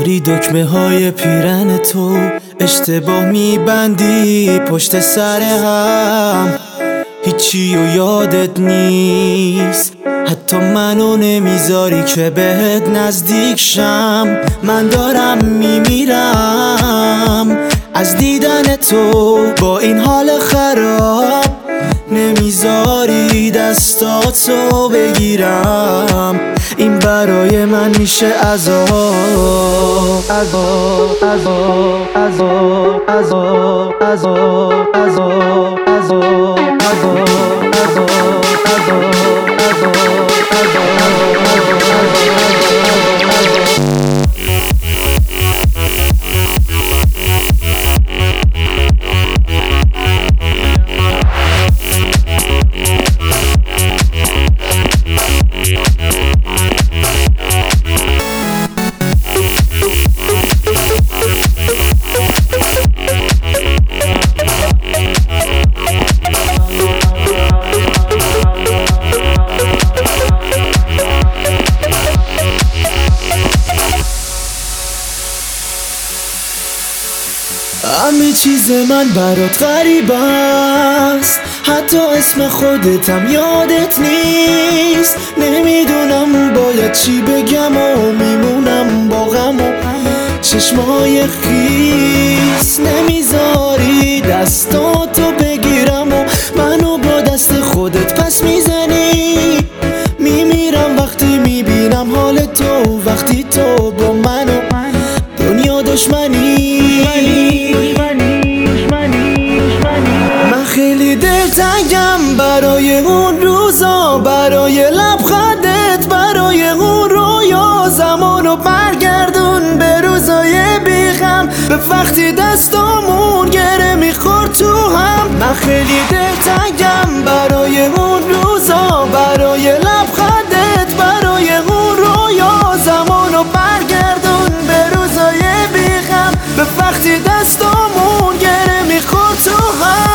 داری دکمه های پیرن تو اشتباه میبندی پشت سر هم، هیچی و یادت نیست، حتی منو نمیذاری که بهت نزدیک شم. من دارم میمیرم از دیدن تو، با این حال خراب نمیذاری دستاتو بگیرم. این برای من میشه عذاب، عذاب، عذاب، عذاب، عذاب، عذاب، عذاب، عذاب، همه چیز من برات غریب است، حتی اسم خودتم یادت نیست. نمیدونم باید چی بگم و میمونم با غم و چشمای خیس. نمیذاری دستاتو بگیرم و منو با دست خودت پس میزنی. میمیرم وقتی میبینم حال تو، وقتی تو با منو دنیا دشمنی. من خیلی دلتنگم برای اون روزا، برای لبخندت، برای اون رویا. زمانو برگردون به روزای بیغم، به وقتی دستامون گره میخورد تو هم. من خیلی دلتنگم برای اون روزا، برای لبخندت، برای اون رویا. زمانو برگردون به روزای بیغم، به وقتی دستامون گره میخورد تو هم.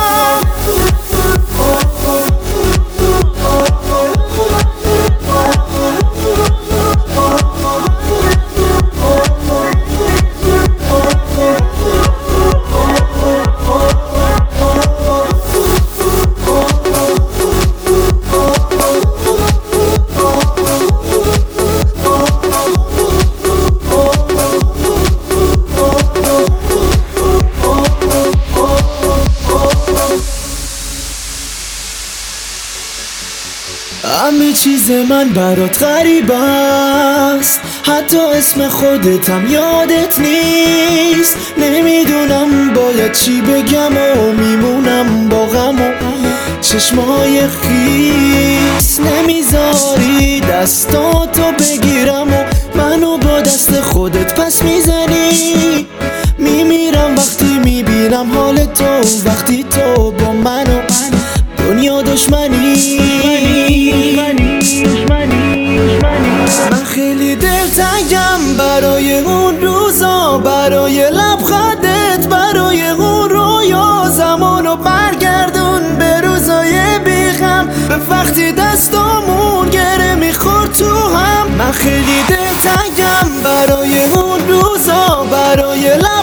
همه چیز من برات غریب است، حتی اسم خودتم یادت نیست. نمیدونم باید چی بگم و میمونم با غم و چشمای خیس. نمیذاری دستاتو بگیرم و منو با دست خودت پس میزنی. میمیرم وقتی میبینم حال تو، وقتی تو با منو دنیا دشمنی. من خیلی دلتنگم برای اون روزا، برای لبخندت، برای اون رویا. زمانو برگردون به روزای بیغم، به وقتی دستامون گره میخورد تو هم. من خیلی دلتنگم برای اون روزا، برای لبخندت،